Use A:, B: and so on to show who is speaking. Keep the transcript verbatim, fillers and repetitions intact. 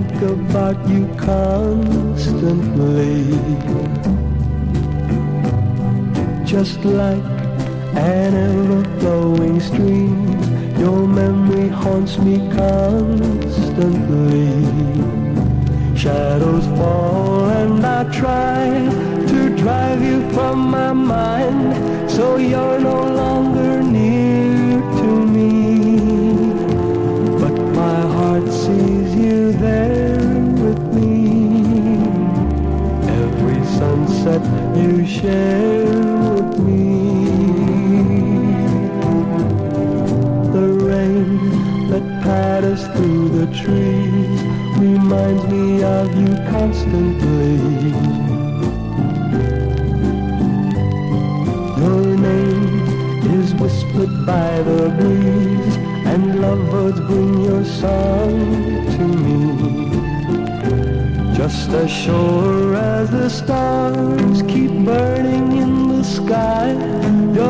A: think about you constantly. Just like an ever-flowing stream, your memory haunts me constantly. Shadows fall and I try to drive you from my mind, so you're no longer near to me. But my heart sees you there with me. Every sunset you share with me. The rain that patters through the trees reminds me of you constantly. Your name is whispered by the breeze, and lovebirds bring your song to me. Just as sure as the stars keep burning in the sky, your